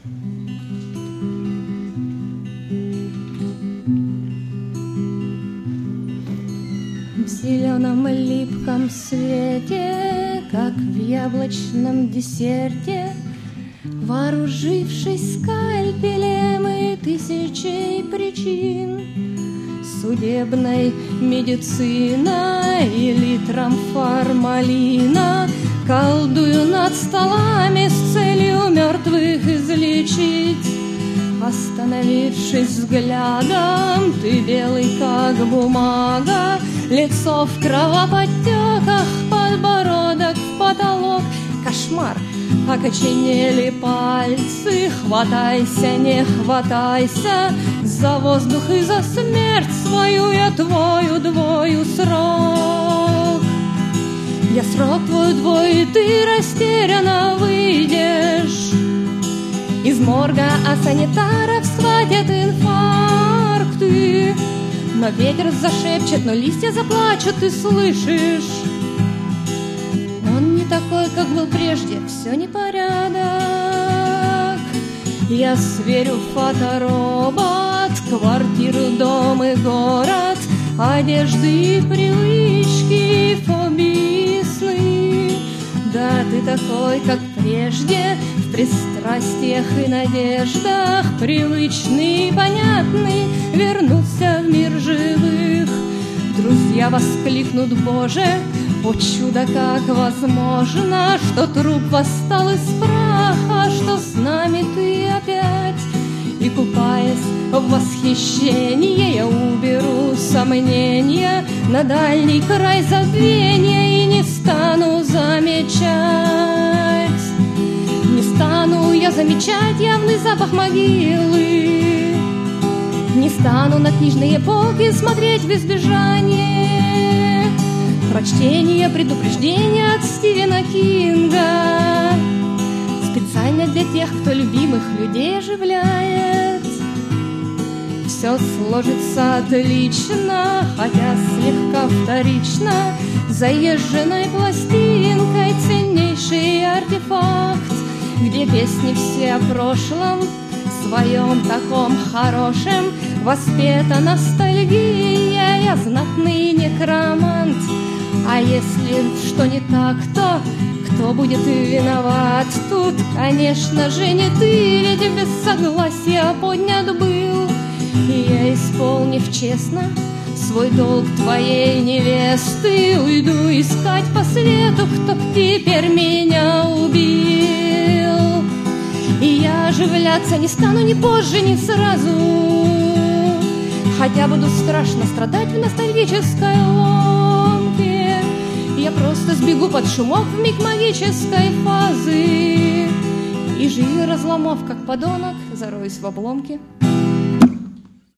В зеленом липком свете, как в яблочном десерте, вооружившись скальпелем и тысячей причин, судебной медициной и литром формалина, колдую над столами с целью мертвых излечить. Остановившись взглядом, ты белый как бумага, лицо в кровоподтеках, подбородок в потолок. Кошмар! Окоченели пальцы, хватайся, не хватайся за воздух и за смерть свою, я твой удвою срок. Я срок твой удвою, ты растерянно выйдешь из морга, а санитаров схватят инфаркты. Но ветер зашепчет, но листья заплачут, ты слышишь? Он не такой, как был прежде, все непорядок. Я сверю фоторобот, квартиру, дом и город, одежды и привычки, фобии, сны. Да, ты такой, как прежде, в пристрастиях и надеждах, привычный и понятный, вернулся в мир живых. Друзья воскликнут: Боже, о чудо, как возможно, что труп восстал из праха, что с нами ты опять. И, купаясь в восхищении, я уберу сомнения на дальний край забвения и не стану замечать. Не стану я замечать явный запах могилы, не стану на книжные полки смотреть в избежание прочтения предупреждения от Стивена Кинга, специально для тех, кто любимых людей оживляет. Все сложится отлично, хотя слегка вторично, заезженной пластинкой ценнейший артефакт, где песни все о прошлом, своем таком хорошем, воспета ностальгия, я знатный некромант. А если что не так, то кто будет виноват тут? Конечно же не ты, ведь без согласия поднят был. И я, исполнив честно свой долг твоей невесты, уйду искать по свету, кто теперь меня убил. И я оживляться не стану ни позже, ни сразу, хотя буду страшно страдать в ностальгической ломке. Я просто сбегу под шумок в миг магической фазы, и жизнь разломав, как подонок, зароюсь в обломке.